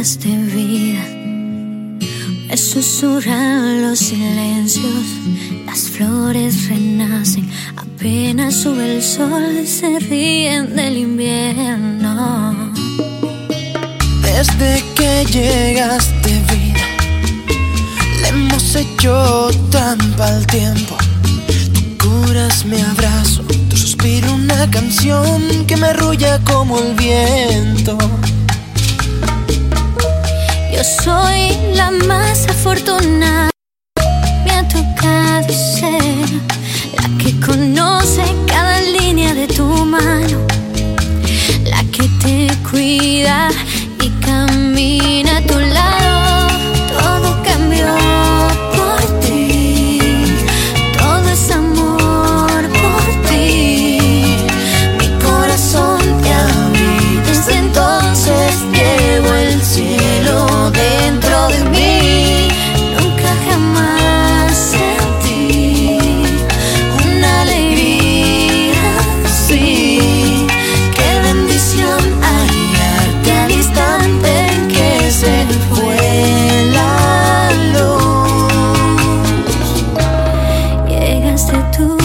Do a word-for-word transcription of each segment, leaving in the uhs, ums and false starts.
llenas de vida. Me susurran los silencios, las flores renacen, apenas sube el sol, se ríen del invierno. Desde que llegaste vida, le hemos hecho trampa al tiempo. Tú curas mi abrazo, tu suspiro una canción que me arrulla como el viento. Yo soy la más afortunada, me ha tocado ser la que conoce cada línea de tu mano, la que te cuida y camina a tu lado. Todo cambió por ti, todo es amor por ti. Mi corazón te abrí, desde entonces llevo el cielo dentro de mí. Nunca jamás sentí una alegría así. Qué bendición hallarte al instante en que se fue la luz. Llegaste tú.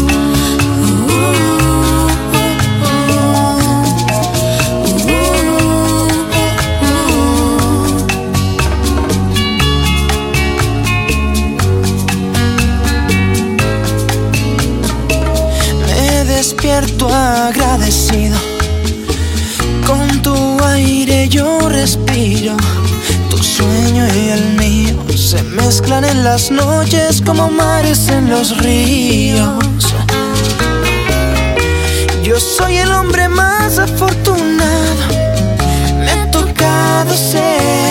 Despierto agradecido, con tu aire yo respiro. Tu sueño y el mío se mezclan en las noches como mares en los ríos. Yo soy el hombre más afortunado, me ha tocado ser